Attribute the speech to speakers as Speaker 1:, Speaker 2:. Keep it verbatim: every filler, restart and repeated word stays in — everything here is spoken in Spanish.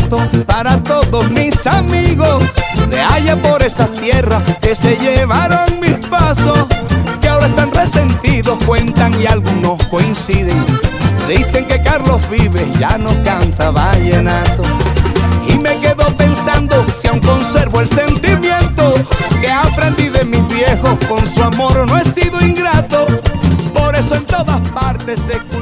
Speaker 1: vallenato para todos mis amigos de allá por esas tierras que se llevaron mis pasos, que ahora están resentidos, cuentan y algunos coinciden. Dicen que Carlos Vives ya no canta vallenato. Y me quedo pensando si aún conservo el sentimiento que aprendí de mis viejos, con su amor no he sido ingrato. Por eso en todas partes se